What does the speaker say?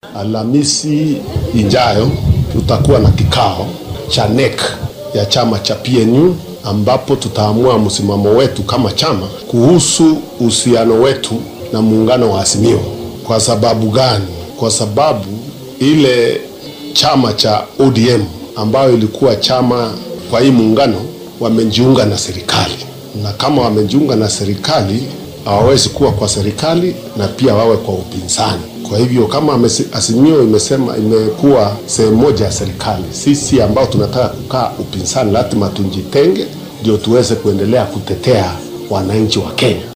Alhamisi ijayo tutakuwa na kikao cha NEC ya chama cha PNU ambapo tutaamua msimamo wetu kama chama kuhusu uhusiano wetu na muungano wa Azimio. Kwa sababu gani? Kwa sababu ile chama cha ODM ambayo ilikuwa chama kwa hii muungano wamejiunga na serikali, na kama wamejiunga na serikali hawawezi kuwa kwa serikali na pia wawe kwa upinzani. Kwa hivyo kama Azimio imekuwa sehemu moja ya serikali, sisi ambao tunataka kukaa upinzani lazima tujitenge ndio tuweze kuendelea kutetea wananchi wa Kenya.